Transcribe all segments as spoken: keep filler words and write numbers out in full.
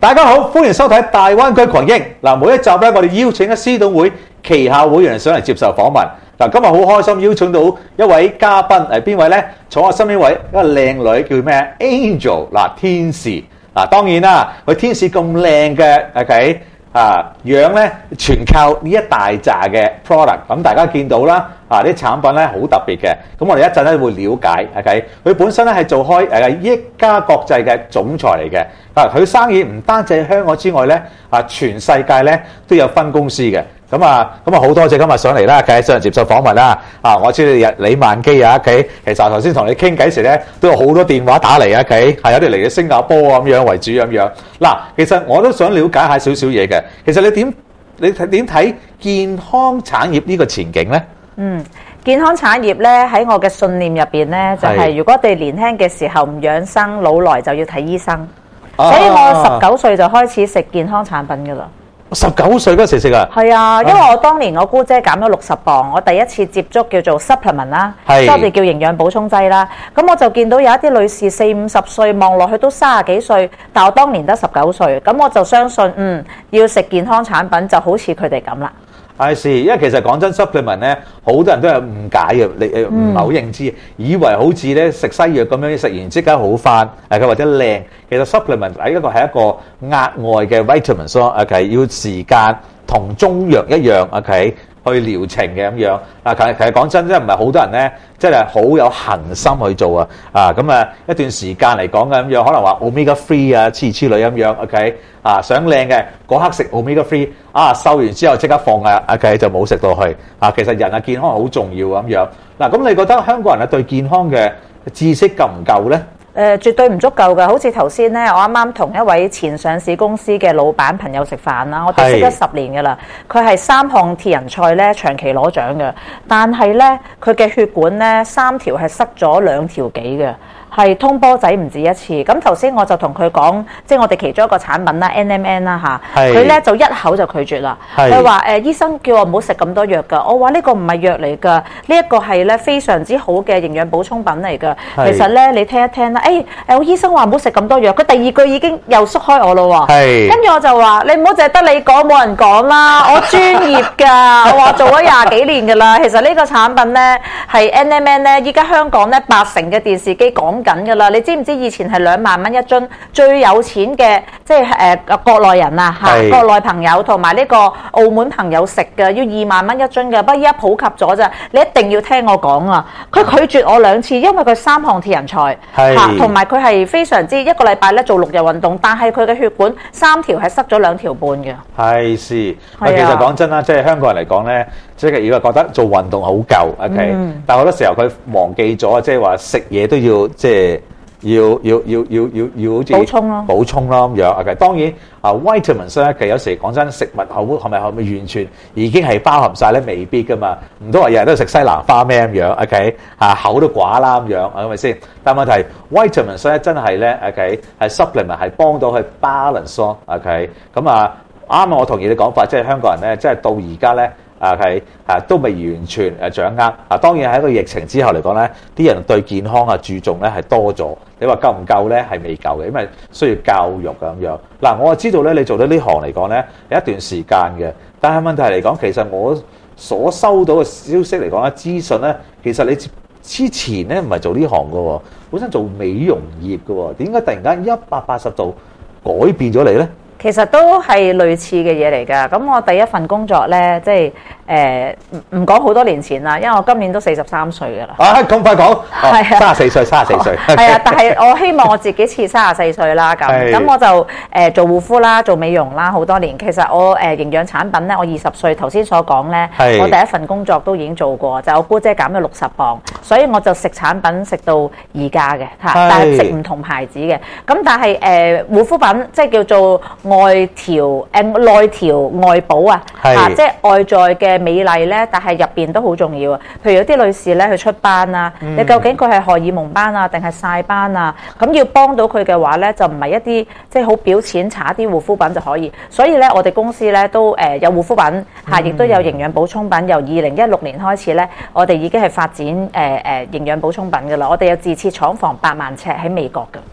大家好，歡迎收睇大灣區群英。嗱，每一集咧，我哋邀請咗獅董會旗下會員上嚟接受訪問。嗱，今日好開心邀請到一位嘉賓，係邊位咧？坐我身邊位一個靚女叫咩 ？Angel 嗱，天使嗱，當然啦，佢天使咁靚嘅 ，OK 啊，樣咧全靠呢一大紮嘅 product。咁大家見到啦，啊啲產品咧好特別嘅。咁我哋一陣咧會了解 ，OK。佢本身咧係做開誒益家國際嘅總裁嚟嘅。啊，佢生意唔單止喺香港之外咧，啊全世界咧都有分公司嘅。咁啊，咁啊好多謝今日上嚟啦，繼續上嚟接受訪問啦。啊，我知你李萬基啊，佢其實頭先同你傾偈時咧，都有好多電話打嚟啊，佢係有啲嚟嘅新加坡咁樣為主咁樣。嗱，其實我都想了解下少少嘢嘅。其實你點你睇點睇健康產業呢個前景咧？ 嗯，健康產業咧喺我嘅信念入邊咧，就係、是、如果我哋年輕嘅時候唔養生，老來就要睇醫生。啊、所以我十九歲就開始食健康產品噶啦。 十九歲嗰時食啊？ 係啊，因為我當年我姑姐減咗六十磅，我第一次接觸叫做 supplement 啦，即係我哋叫營養補充劑啦。咁我就見到有一啲女士四五十歲，望落去都三十幾歲，但我當年得十九歲，咁我就相信，嗯，要食健康產品就好似佢哋咁啦。 係是，因為其實講真 supplement 咧，好多人都有誤解嘅，你誒唔係好認知，以為好似咧食西藥咁樣，食完即刻好翻，誒佢或者靚。其實 supplement 係一個係一個額外嘅 vitamins 咯，OK，要時間同中藥一樣 ，OK，去療程嘅咁樣。啊，其實其實講真，真係唔係好多人咧，真係好有恆心去做啊！啊，咁啊一段時間嚟講嘅咁樣，可能話 omega three 啊，諸如此類咁樣 ，OK，啊想靚嘅嗰刻食 omega three，啊瘦完之後即刻放啊 ，OK 就冇食到去。啊，其實人嘅健康好重要咁樣。嗱，咁你覺得香港人啊對健康嘅知識夠唔夠咧？ 誒、呃、絕對唔足夠㗎，好似頭先咧，我啱啱同一位前上市公司嘅老闆朋友食飯啦，我哋識咗十年㗎啦，佢係三項鐵人賽咧長期攞獎嘅，但係咧佢嘅血管咧三條係塞咗兩條幾嘅。係通波仔唔止一次，咁頭先我就同佢講，即係我哋其中一個產品啦 ，N M N 啦嚇，佢咧就一口就拒絕啦。佢話誒醫生叫我唔好食咁多藥㗎，我話呢個唔係藥嚟㗎，呢一個係咧非常之好嘅營養補充品嚟㗎。其實咧你聽一聽啦，誒誒我醫生話唔好食咁多藥，佢第二句已經又縮開我咯喎。跟住我就話你唔好淨係得你講，冇人講啦，我專業㗎，我話做咗廿幾年㗎啦。其實呢個產品咧係 N M N 咧，依家香港咧八成嘅電視機講緊㗎啦，你知唔知以前係兩萬蚊一樽，最有錢嘅即係誒國內人啊嚇，國內朋友同埋呢個澳門朋友食嘅要二萬蚊一樽嘅，不過依家普及咗咋，你一定要聽我講啊！佢拒絕我兩次，因為佢三項鐵人賽嚇，同埋佢係非常之一個禮拜咧做六日運動，但係佢嘅血管三條係塞咗兩條半嘅。係是， 喂，其實講真啦，即係香港人嚟講咧，即係如果覺得做運動好夠 ，OK，、嗯、但係好多時候佢忘記咗，即係話食嘢都要即係。要要要要要要好似補充咯，補充咯咁樣。OK， 當然啊 ，vitamins 咧，其實有時講真，食物好係咪係咪完全已經係包含晒咧？未必噶嘛，唔通話日日都食西蘭花咩咁樣 ？OK， 啊口都寡啦咁樣，係咪先？但問題 vitamins 咧真係咧 ，OK 係 supplement 係幫到去 balance 咯。OK，咁啊啱啊，我同意你講法，即係香港人咧，即係到而家咧。啊係啊都未完全誒掌握啊，當然喺一個疫情之後嚟講咧，啲人對健康啊注重咧係多咗。你話夠唔夠咧？係未夠嘅，因為需要教育咁樣。嗱、啊，我就知道咧，你做到呢行嚟講咧，有一段時間嘅。但係問題嚟講，其實我所收到嘅消息嚟講咧，資訊咧，其實你之前咧唔係做呢行嘅喎，本身做美容業嘅喎，點解突然間一百八十度改變咗你咧？ 其實都係類似嘅嘢嚟㗎。咁我第一份工作咧，即係誒唔唔講好多年前啦，因為我今年都四十三歲㗎啦。 啊，咁快講？係啊，三十四歲，三十四歲。 係啊，但係我希望我自己似三十四歲啦。咁咁我就誒、呃、做護膚啦，做美容啦，好多年。其實我誒、呃、營養產品咧，我二十歲頭先所講咧，我第一份工作都已經做過，就係、我姑姐減咗六十磅，所以我就食產品食到而家嘅嚇，但係食唔同牌子嘅。咁但係誒、呃、護膚品即係叫做外調誒內調外補啊，嚇，即係外在嘅美麗咧，但係入邊都好重要啊。譬如有啲女士咧，去出斑啊，嗯、你究竟佢係荷爾蒙斑啊，定係曬斑啊？咁要幫到佢嘅話咧，就唔係一啲即係好表淺搽啲護膚品就可以。所以咧，我哋公司咧都誒有護膚品嚇，亦都有營養補充品。由二零一六年開始咧，我哋已經係發展誒誒營養補充品㗎啦。我哋有自設廠房八萬尺喺美國㗎。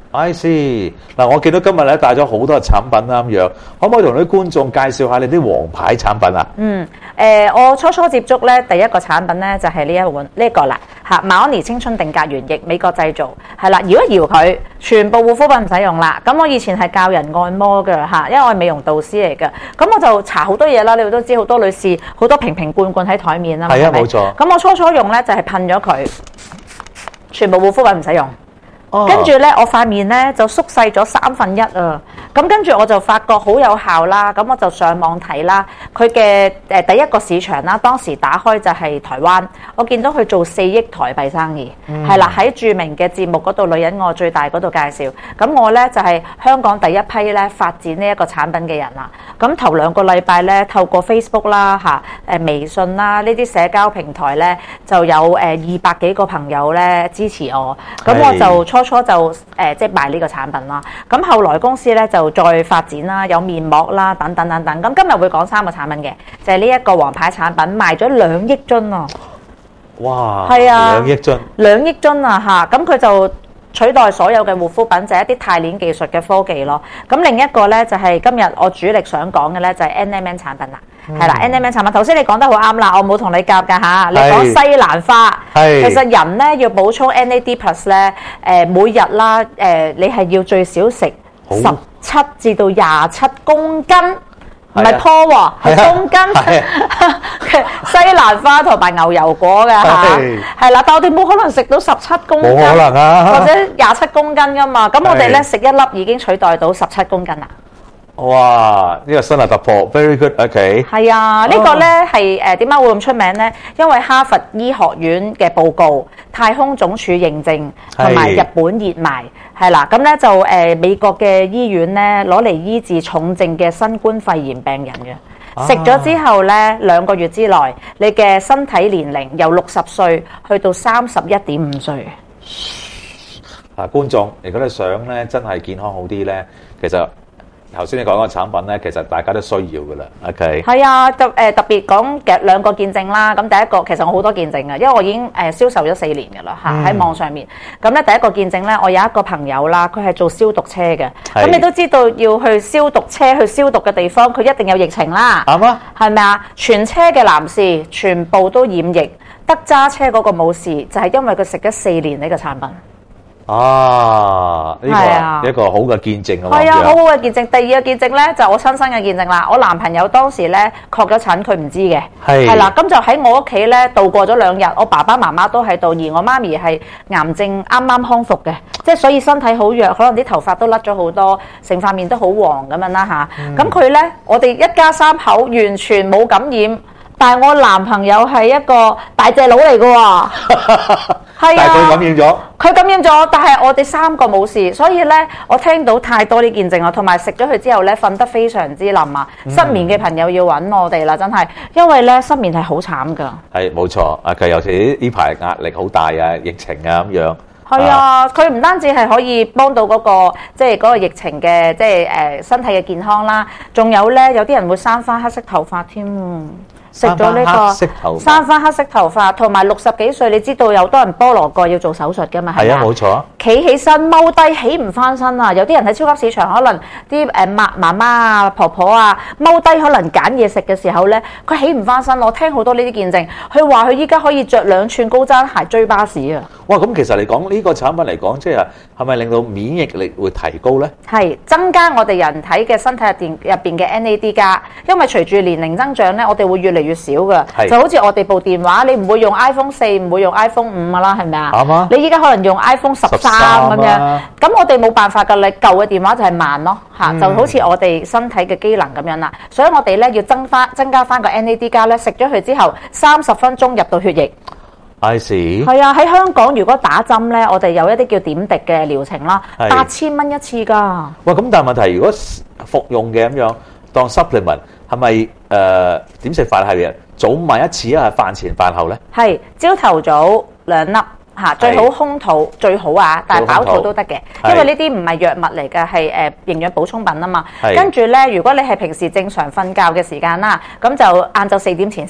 I see 嗱，我見到今日咧帶咗好多產品啦咁樣，可唔可以同啲觀眾介紹下你啲王牌產品啊？ 嗯，誒、呃，我初初接觸咧，第一個產品咧就係呢一碗呢一個啦嚇，馬安妮青春定格原液，美國製造，係啦，搖一搖佢，全部護膚品唔使用啦。咁我以前係教人按摩嘅嚇，因為我係美容導師嚟嘅，咁我就搽好多嘢啦。你哋都知好多女士好多瓶瓶罐罐喺台面啦， 係啊，冇錯。 咁我初初用咧就係噴咗佢，全部護膚品唔使用。 哦、 跟住咧，我塊面咧就縮細咗三分一啊！咁跟住我就發覺好有效啦，咁我就上網睇啦，佢嘅誒第一個市場啦，當時打開就係台灣，我見到佢做四億台幣生意，係啦、嗯，喺著名嘅節目嗰度《女人我最大》嗰度介紹。咁我咧就係、是、香港第一批咧發展呢一個產品嘅人啦。咁頭兩個禮拜咧，透過 Facebook 啦、嚇誒微信啦呢啲社交平台咧，就有誒二百幾個朋友咧支持我，咁我就初初就誒、呃、即係賣呢個產品啦。咁後來公司咧就再發展啦，有面膜啦等等等等。咁今日會講三個產品嘅，就係呢一個王牌產品，賣咗兩億樽啊！ 哇， 係啊， 兩億樽，兩億樽啊嚇！咁佢就取代所有嘅護膚品，就係一啲鈦鏈技術嘅科技咯。咁另一個咧就係今日我主力想講嘅咧就係 N M N 產品啦。係啦、嗯、N M N 產品，頭先你講得好啱啦，我冇同你夾㗎嚇。你講西蘭花，其實人咧要補充 N A D plus 咧，誒每日啦，誒你係要最少食十七至到廿七公斤。唔係坡喎，係公斤嘅西蘭花同埋牛油果嘅嚇，係啦，但我哋冇可能食到十七公斤，冇可能啊，或者廿七公斤噶嘛，咁我哋咧食一粒已經取代到十七公斤啦。 哇！呢個新嘅突破 ，very good，OK。係啊，呢個咧係誒點解會咁出名咧？因為哈佛醫學院嘅報告、太空總署認證同埋日本熱賣，係啦。咁咧就誒美國嘅醫院咧攞嚟醫治重症嘅新冠肺炎病人嘅，食咗之後咧兩個月之內，你嘅身體年齡由六十歲去到三十一點五歲。 嗱，觀眾，如果你想咧真係健康好啲咧，其實〜頭先你講個產品咧，其實大家都需要噶啦 ，OK？係啊，特誒特別講嘅兩個見證啦。咁第一個其實我好多見證嘅，因為我已經誒銷售咗四年噶啦嚇，喺網上面。咁咧第一個見證咧，我有一個朋友啦，佢係做消毒車嘅。咁你都知道要去消毒車去消毒嘅地方，佢一定有疫情啦。啱啊，係咪啊？全車嘅男士全部都染疫，得揸車嗰個冇事，就係因為佢食咗四年呢個產品。 啊！呢、這個、啊、一個好嘅見證啊！ 係啊，好好嘅見證。第二個見證咧，就我親身嘅見證啦。我男朋友當時咧確咗診，佢唔知嘅，係啦。咁就喺我屋企咧度過咗兩日。我爸爸媽媽都喺度，而我媽咪係癌症啱啱康復嘅，即係所以身體好弱，可能啲頭髮都甩咗好多，成塊面都好黃咁樣啦吓。咁佢咧，我哋一家三口完全冇感染，但係我男朋友係一個大隻佬嚟嘅喎。係啊，但係佢感染咗，佢感染咗，但係我哋三個冇事，所以咧，我聽到太多啲見證啦，同埋食咗佢之後咧，瞓得非常之冧啊！嗯、失眠嘅朋友要揾我哋啦，真係，因為咧失眠係好慘噶。係冇錯，啊，其實尤其呢排壓力好大啊，疫情啊咁樣。係啊，佢唔、啊、單止係可以幫到嗰、那個即係嗰個疫情嘅即係誒、呃、身體嘅健康啦，仲有咧有啲人會生翻黑色頭髮添。食咗呢個生翻黑色頭髮，同埋六十幾歲，你知道有多人菠蘿蓋要做手術㗎嘛？係啊，冇錯。企起身踎低起唔翻身啊！有啲人喺超級市場，可能啲誒媽媽媽啊、婆婆啊踎低，可能揀嘢食嘅時候咧，佢起唔翻身。我聽好多呢啲見證，佢話佢依家可以着兩寸高踭鞋追巴士啊！哇！咁其實嚟講呢個產品嚟講，即係係咪令到免疫力會提高咧？係增加我哋人體嘅身體入邊入邊嘅 N A D 加，因為隨住年齡增長咧，我哋會越嚟越少㗎。就好似我哋部電話，你唔會用 iPhone 四，唔會用 iPhone 五㗎啦，係咪啊？啱啊！你依家可能用 iPhone 十三咁樣，咁我哋冇辦法㗎，你舊嘅電話就係慢咯嚇，就好似我哋身體嘅機能咁樣啦。所以我哋咧要增翻增加翻個 N A D 加咧，食咗佢之後三十分鐘入到血液。I see。係啊，喺香港如果打針咧，我哋有一啲叫點滴嘅療程啦，八千蚊一次㗎。哇！咁但係問題，如果服用嘅咁樣當 supplement，係咪誒點食法係早晚一次啊？飯前飯後咧？係朝頭早兩粒嚇，最好空肚最好啊，但係飽肚都得嘅，因為呢啲唔係藥物嚟嘅，係誒營養補充品啊嘛。跟住咧，如果你係平時正常瞓覺嘅時間啦，咁就晏晝四點前食。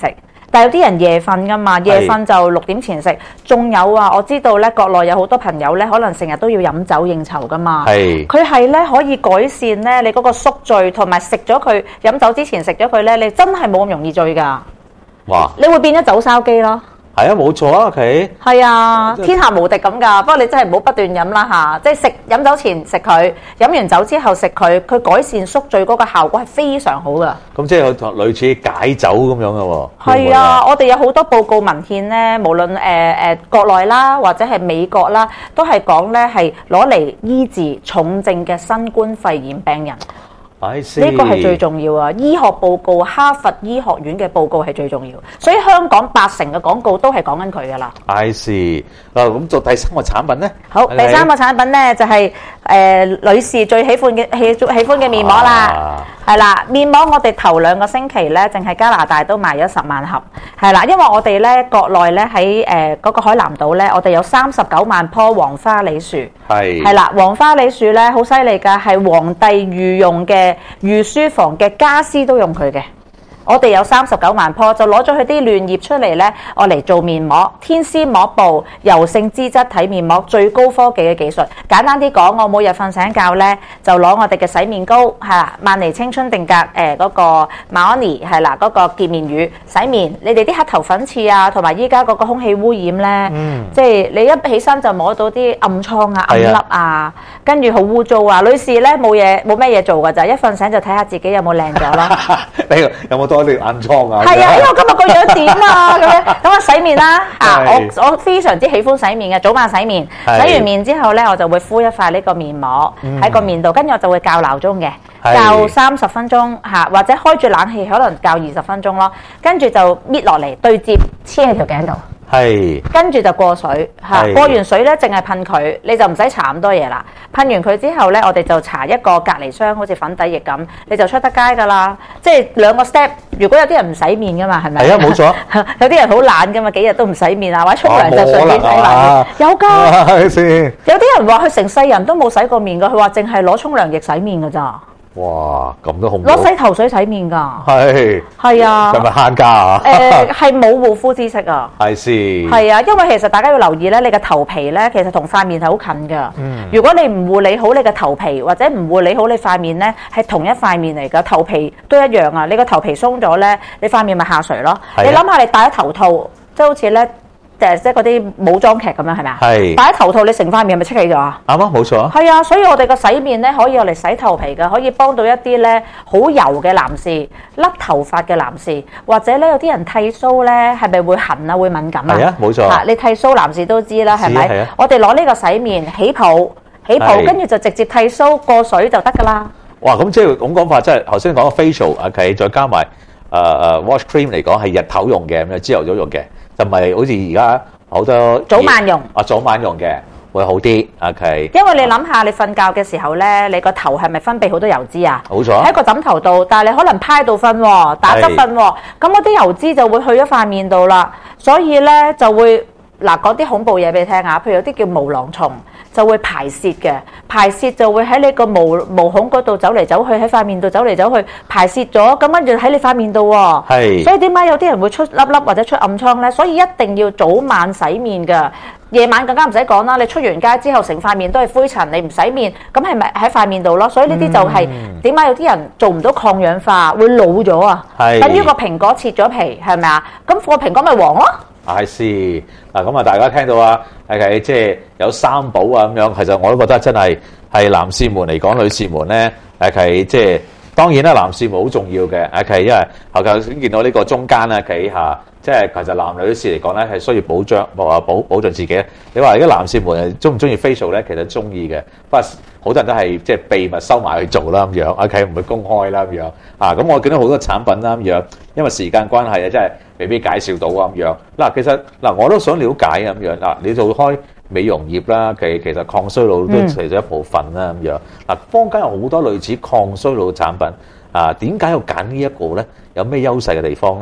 但係有啲人夜瞓噶嘛，夜瞓就六點前食。仲有啊，我知道咧，國內有好多朋友咧，可能成日都要飲酒應酬噶嘛。係。佢係咧可以改善咧你嗰個宿醉，同埋食咗佢飲酒之前食咗佢咧，你真係冇咁容易醉㗎。哇！你會變咗酒燒機咯。 係啊，冇錯啊，佢係啊，天下無敵咁㗎。不過你真係唔好不斷飲啦嚇，即係食飲酒前食佢，飲完酒之後食佢，佢改善宿醉嗰個效果係非常好㗎。 咁即係類似解酒咁樣嘅喎。 係啊，我哋有好多報告文獻咧，無論誒誒國內啦，或者係美國啦，都係講咧係攞嚟醫治重症嘅新冠肺炎病人。呢個係最重要啊！醫學報告，哈佛醫學院嘅報告係最重要，所以香港八成嘅廣告都係講緊佢噶啦。I see。啊，咁做第三個產品咧？ 好，第三個產品咧就係誒女士最喜歡嘅喜喜歡嘅面膜啦。係啦，面膜我哋頭兩個星期咧，淨係加拿大都賣咗十萬盒。係啦，因為我哋咧國內咧喺誒嗰個海南島咧，我哋有三十九萬棵黃花梨樹。係。係啦，黃花梨樹咧好犀利㗎，係皇帝御用嘅。御書房嘅家私都用佢嘅，我哋有三十九萬棵，就攞咗佢啲嫩葉出嚟呢，我嚟做面膜，天絲膜布柔性脂質體面膜，最高科技嘅技術。簡單啲講，我每日瞓醒覺呢，就攞我哋嘅洗面膏，係啦，萬妮青春定格誒嗰、呃那個馬安妮係啦，嗰、那個潔面乳洗面。你哋啲黑頭粉刺啊，同埋依家嗰個空氣污染呢，嗯、即係你一起身就摸到啲暗瘡啊、暗粒啊，跟住好污糟啊。女士呢，冇嘢冇咩嘢做㗎咋，一瞓醒就睇下自己有冇靚咗咯。 你有冇多啲暗瘡啊？ 係啊，因為我今日個樣點啊咁樣，咁啊洗面啦嚇，我我非常之喜歡洗面嘅，早晚洗面，洗完面之後咧，我就會敷一塊呢個面膜喺個面度，跟住我就會校鬧鐘嘅，校三十分鐘嚇，或者開住冷氣可能校二十分鐘咯，跟住就搣落嚟對接黐喺條頸度。係，跟住就過水嚇，過完水咧，淨係噴佢，你就唔使搽咁多嘢啦。噴完佢之後咧，我哋就搽一個隔離霜，好似粉底液咁，你就出得街噶啦。即係兩個 step。如果有啲人唔洗面噶嘛，係咪？係啊，冇錯。有啲人好懶噶嘛，幾日都唔洗面啊，或者沖涼就順便洗埋。有㗎。有啲人話佢成世人都冇洗過面㗎，佢話淨係攞沖涼液洗面㗎咋。哇，咁都好唔好？攞洗頭水洗面㗎。係。係啊。係咪慳家啊？誒，係冇護膚知識啊。係先。係啊，因為其實大家要留意咧，你嘅頭皮咧，其實同塊面係好近㗎。嗯。如果你唔護理好你嘅頭皮，或者唔護理好你塊面咧，係同一塊面嚟㗎。頭皮都一樣啊！你個頭皮鬆咗咧，你塊面咪下垂咯。係。你諗下，你戴咗頭套，即係好似咧。誒即係嗰啲武裝劇咁樣係咪啊？係戴喺頭套，你成塊面係咪戚起咗啊？啱啊，冇錯啊。係啊，所以我哋個洗面咧可以用嚟洗頭皮㗎，可以幫到一啲咧好油嘅男士、甩頭髮嘅男士，或者咧有啲人剃鬚咧係咪會痕啊、會敏感啊？係啊，冇錯。嚇，你剃鬚男士都知啦，係咪？係啊。我哋攞呢個洗面起泡，起泡跟住就直接剃鬚過水就得㗎啦。哇！咁即係咁講法，即係頭先講個 facial 啊，佢再加埋誒誒 wash cream 嚟講係日頭用嘅，咁樣朝頭早用嘅。就唔係好似而家好多早晚用啊，早晚用嘅會好啲。OK，因為你諗下，你瞓覺嘅時候咧，你個頭係咪分泌好多油脂啊？冇錯，喺個枕頭度，但係你可能趴到瞓喎，打側瞓喎，咁嗰啲油脂就會去咗塊面度啦。所以咧就會嗱講啲恐怖嘢俾你聽下，譬如有啲叫毛囊蟲。就會排泄嘅，排泄就會喺你個毛毛孔嗰度走嚟走去，喺塊面度走嚟走去，排泄咗，咁跟住喺你塊面度喎。係。所以點解有啲人會出粒粒或者出暗瘡咧？所以一定要早晚洗面㗎，夜晚更加唔使講啦。你出完街之後，成塊面都係灰塵，你唔洗面，咁係咪喺塊面度咯？所以呢啲就係點解有啲人做唔到抗氧化，會老咗啊？係。等於個蘋果切咗皮，係咪啊？咁個蘋果咪黃咯。I see 嗱，咁啊，大家聽到啊，係即係有三寶啊咁樣，其實我都覺得真係係男士們嚟講，女士們咧係即係當然啦，男士們好重要嘅，係因為後頭先見到呢個中間咧企下，即係其實男女士嚟講咧係需要保障，保保保障自己。你話而家男士們中唔中意 facial 咧？其實中意嘅，不過好多人都係即係秘密收埋去做啦咁樣，OK 唔會公開啦咁樣啊。咁我見到好多產品啦咁樣，因為時間關係啊，真係未必介紹到啊咁樣。嗱，其實嗱我都想了解咁樣嗱，你做開美容業啦，其其實抗衰老都除咗一部分啦咁樣。嗱，坊間有好多類似抗衰老嘅產品啊，點解要揀呢一個咧？有咩優勢嘅地方咧？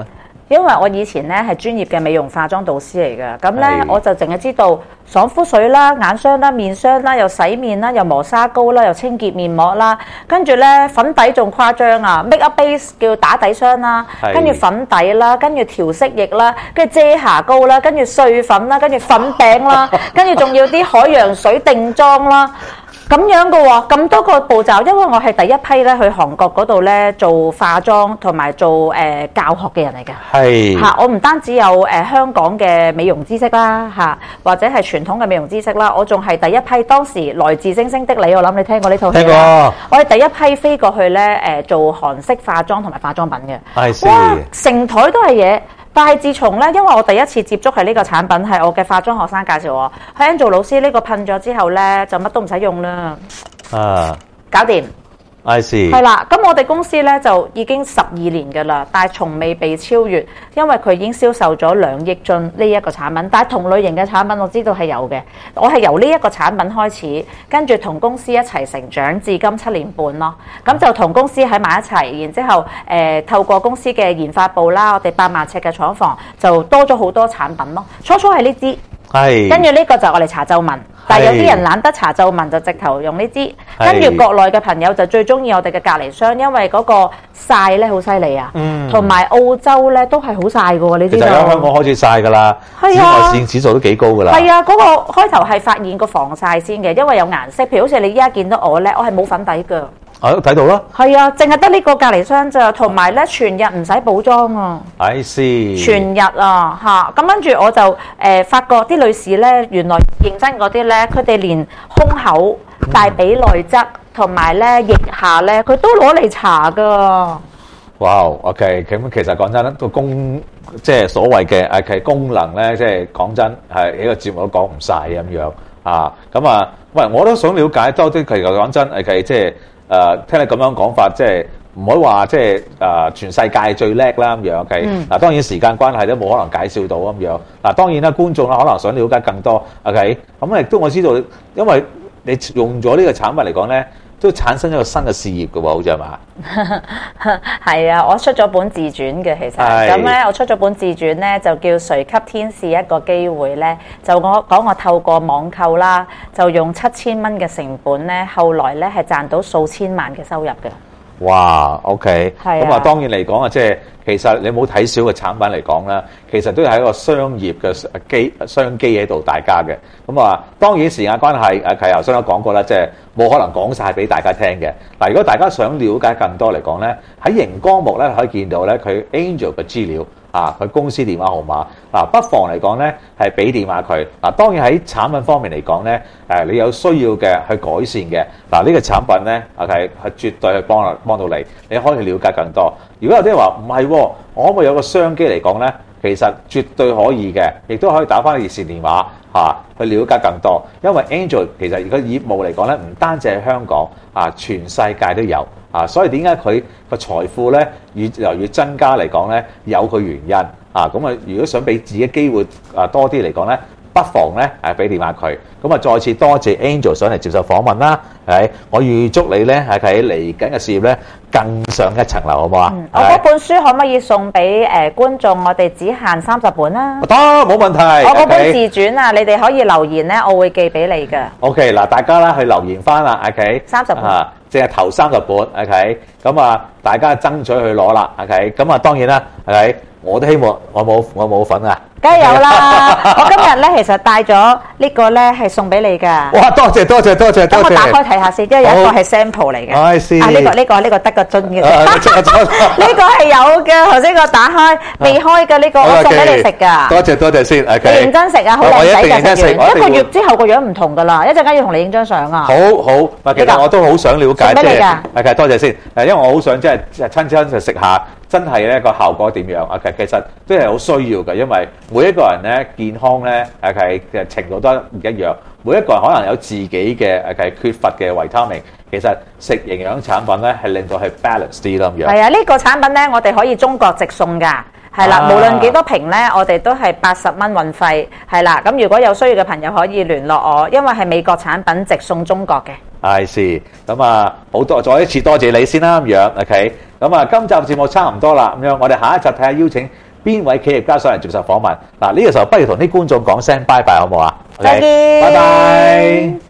因為我以前咧係專業嘅美容化妝導師嚟嘅，咁咧我就淨係知道爽膚水啦、眼霜啦、面霜啦，又洗面啦，又磨砂膏啦，又清潔面膜啦，跟住咧粉底仲誇張啊 ，make up base 叫打底霜啦，跟住粉底啦，跟住調色液啦，跟住遮瑕膏啦，跟住碎粉啦，跟住粉餅啦，跟住仲要啲海洋水定妝啦。咁樣嘅喎，咁多個步驟，因為我係第一批咧去韓國嗰度咧做化妝同埋做誒、呃、教學嘅人嚟嘅。係嚇，我唔單止有誒、呃、香港嘅美容知識啦嚇，或者係傳統嘅美容知識啦，我仲係第一批當時來自星星的你，我諗你聽過呢套戲啦。聽過。我係第一批飛過去咧誒、呃、做韓式化妝同埋化妝品嘅。係。哇！成台都係嘢。但係自從咧，因為我第一次接觸係呢個產品，係我嘅化妝學生介紹我，喺 Angel 老師呢個噴咗之後咧，就乜都唔使用啦。啊，搞掂。I see。係啦，咁我哋公司咧就已經十二年㗎啦，但係從未被超越，因為佢已經銷售咗兩億樽呢一個產品。但係同類型嘅產品我知道係有嘅，我係由呢一個產品開始，跟住同公司一齊成長，至今七年半咯。咁就同公司喺埋一齊，然之後誒、呃、透過公司嘅研發部啦，我哋八萬尺嘅廠房就多咗好多產品咯。初初係呢支。係，跟住呢個就我哋搽皺紋，但係有啲人懶得搽皺紋就直頭用呢支。跟住國內嘅朋友就最中意我哋嘅隔離霜，因為嗰個曬咧好犀利啊，同埋澳洲咧都係好曬嘅喎，你知道？其實喺香港開始曬㗎啦，紫外線指數都幾高㗎啦。係啊，嗰個開頭係發現個防曬先嘅，因為有顏色。譬如好似你依家見到我咧，我係冇粉底㗎。啊，睇到啦。係啊，淨係得呢個隔離霜咋，同埋咧全日唔使補妝啊。I see。全日啊，嚇！咁跟住我就誒發覺啲女士咧，原來認真嗰啲咧，佢哋連胸口、大髀內側同埋咧腋下咧，佢都攞嚟搽噶。哇 ！OK，咁其實講真，個功即係所謂嘅誒其功能咧，即係講真係呢個節目都講唔晒咁樣啊。咁啊，喂，我都想了解多啲。其實講真誒，其即係。誒、呃、聽你咁樣講法，即係唔可以話即係誒、呃、全世界最叻啦咁樣。OK，嗱、嗯、當然時間關係都冇可能介紹到咁樣。嗱當然啦，觀眾啦可能想了解更多。OK，咁亦都我知道，因為你用咗呢個產品嚟講咧，都產生一個新嘅事業嘅喎，好似係嘛？係啊，我出咗本自傳嘅，其實咁咧，我出咗本自傳咧，就叫誰給天使一個機會咧，就我講我透過網購啦，就用七千蚊嘅成本咧，後來咧係賺到數千萬嘅收入嘅。哇 ，OK，咁啊，當然嚟講啊，即係其實你冇睇少嘅產品嚟講啦，其實都係一個商業嘅機商機喺度，大家嘅。咁啊，當然時間關係，誒，佢頭先都講過啦，即係冇可能講晒俾大家聽嘅。嗱，如果大家想了解更多嚟講咧，喺熒光幕咧可以見到咧佢 Angel 嘅資料。啊！佢公司電話號碼嗱，不妨嚟講咧係俾電話佢嗱。當然喺產品方面嚟講咧，誒你有需要嘅去改善嘅嗱，呢個產品咧 OK 係絕對去幫幫到你，你可以去了解更多。如果有啲人話唔係，我可唔可以有個商機嚟講咧？其實絕對可以嘅，亦都可以打翻熱線電話嚇去了解更多。因為 Angel 其實而家業務嚟講咧，唔單止係香港啊，全世界都有。啊，所以點解佢個財富咧越嚟越增加嚟講咧，有佢原因啊。咁啊，如果想俾自己機會啊多啲嚟講咧，不妨咧誒俾電話佢。咁啊，再次多謝 Angel 上嚟接受訪問啦。係，我預祝你咧係喺嚟緊嘅事業咧更上一層樓，好唔好啊？嗯、我嗰本書可唔可以送俾誒、呃、觀眾？我哋只限三十本啦。得，冇問題。我嗰本自傳啊， okay. 你哋可以留言咧，我會寄俾你嘅。OK，嗱，大家啦去留言翻啦。OK， 三十本。啊淨係頭三十本 ，OK， 咁啊，大家爭取去攞啦 ，OK， 咁啊，當然啦 ，OK， 我都希望我冇我冇份啊，梗係有啦，我今日咧其實帶咗呢個咧係送俾你㗎。哇，多謝多謝多謝多謝。咁我打開睇下先，因為有一個係 sample 嚟嘅。I see。啊，呢個呢個呢個得個樽嘅。呢個係有嘅，頭先個打開未開嘅呢個，我送俾你食㗎。多謝多謝先 ，OK。你認真食啊，好靚仔㗎食完，一個月之後個樣唔同㗎啦，一陣間要同你影張相啊。好好，其實我都好想了解。送俾你㗎。OK，多謝先。誒，因為我好想即係親親就食下。真係咧個效果點樣啊？其實都係好需要嘅，因為每一個人咧健康咧誒嘅程度都唔一樣，每一個人可能有自己嘅誒缺乏嘅維他命。其實食營養產品咧係令到係 balance 啲咁樣。係啊，呢個產品咧我哋可以中國直送㗎，係啦，無論幾多瓶咧，我哋都係八十蚊運費，係啦。咁如果有需要嘅朋友可以聯絡我，因為係美國產品直送中國嘅。I see，咁啊好多再一次多謝你先啦咁樣 ，OK。咁啊，今集節目差唔多啦，咁樣我哋下一集睇下邀請邊邊位企業家上嚟接受訪問。嗱，呢個時候不如同啲觀眾講聲拜拜好唔好啊？ 再見， 拜拜。